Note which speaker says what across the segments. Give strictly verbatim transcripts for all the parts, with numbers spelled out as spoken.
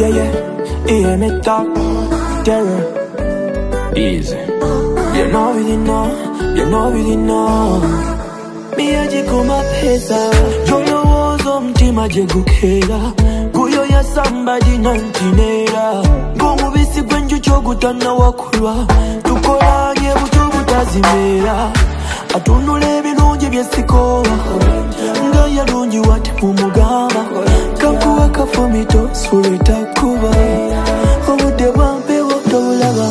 Speaker 1: Yeah, yeah, hear me talk, terror, easy. You know really know, you know really know. Me aje kuma pesa, joyo wozo mtima je gukera, guyo ya somebody nantinera. Gomu bisi gwenju chogutana wakulwa, tukolanye buto butazimera. Atunule ebirungi byesikowa, nga yalungi wati mumugamba. Kankuwa kafumito suleta kuba, obudde bwampewo tobulaba.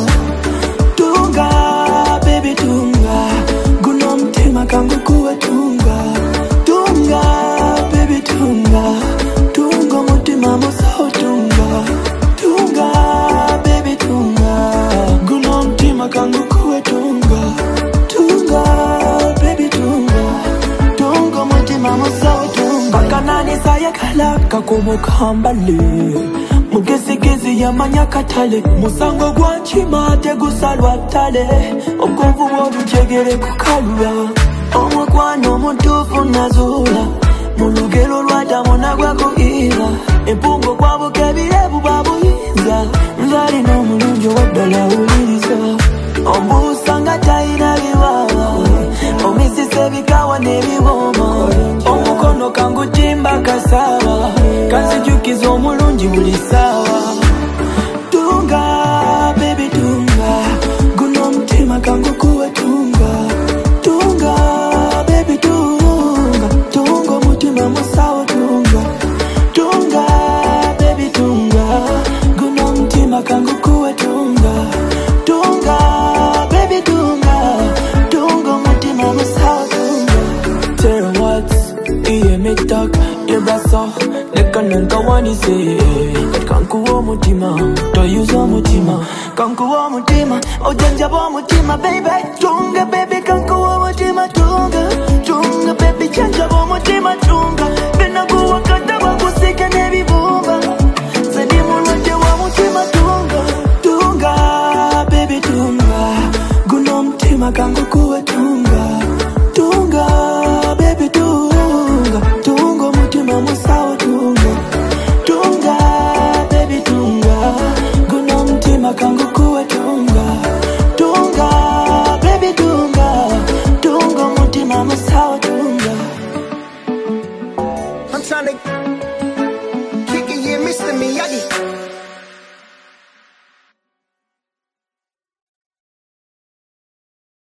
Speaker 1: Tunga, baby tunga, guno mtima kangu kuwa tunga. Tunga, baby tunga, tunga mutima musaho tunga. Tunga, baby tunga, guno mtima kangu kuwa tunga. Tunga, baby tunga, tunga mutima musaho tunga. Bakanani sayakala kakomo kambale, mugezigezi yamanya katale. Musango gwa nkima tegusalwa ttale, obugonvu bw'olujegere kukalula. Omukwano omutuufu nazuula, mu lugero lw'Adamu nagwakuyiira. Empungu gwabuka ebirevu bwa buyinza, nzalina omulungi owaddala awuliriza. Ombuusa nga talina biwawa, omisisa ebikawa n'ebiboma. Omukono kangu timba kasawa, kanzijukiza omulungi buli ssaawa. Tunga, baby tunga, guno omutima kangu kuwa tunga. Tunga, baby tunga, tunga omutima musawo tunga. Tunga, baby tunga, guno omutima kangu kuwa tunga. Tunga, baby tunga, tunga omutima musawo tunga. Tell what, hear me talk, your brasso, neka nunca wani say. Kankuwa omutima, toyuza omutima. Kankuwa omutima, ojanjaba omutima, baby. Tunga, baby, kankuwa omutima, tunga. Tunga, baby, janjaba omutima, tunga. Bena kuwa kataba kusika nebibumba, zedi mulwaje wa mutima, tunga. Tunga, baby, tunga, guno omutima kangu kuwa tunga. Tunga, baby, tunga, tunga omutima musawo tunga. Tunga, baby, tunga, guno omutima kangu kuwa tunga. Tunga, baby, tunga, tunga omutima musawo tunga.
Speaker 2: I'm trying to kick it, yeah, Mister Miyagi.